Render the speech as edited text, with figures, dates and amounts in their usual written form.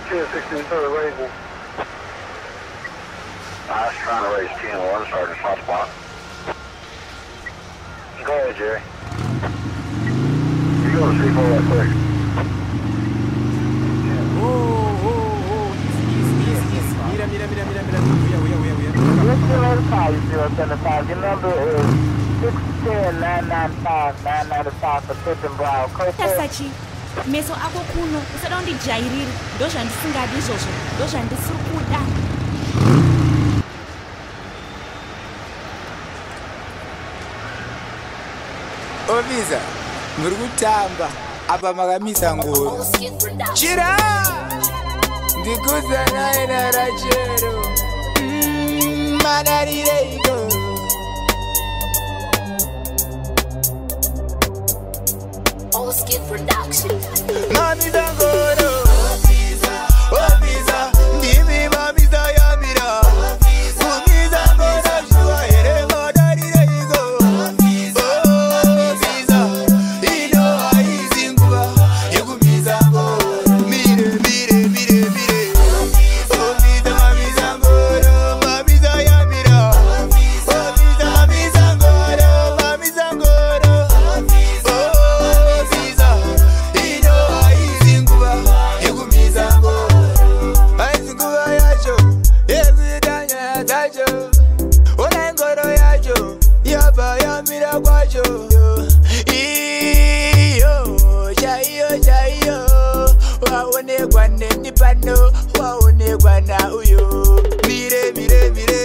1063 raising. I was trying to raise 10-1, Sergeant Soft Spot. Go ahead, Jerry. You go to C4 right quick. Mira. Your number is 610-995-995 for Tipton Brown. Tasachi, meso ako kuno, usadaundi jairiri, ndozvandisingadi izvozvo, ndozvandisiri kuda. Officer, muri kutamba apa makamisa ngoro. Chira! Ndikuza naye narachero. Manarireiko. Skid production. Mami Zangoro. Officer, ndimi mami Zayamira. Mami Zangoro, shua here manarireiko. Officer, ino aizinguva yekumiza ngoro. Mire. Officer, mami Zangoro, mami Zayamira. Officer, mami Zangoro, mami Zangoro. Waonekwa neni pano, waonekwa na uyo. Mire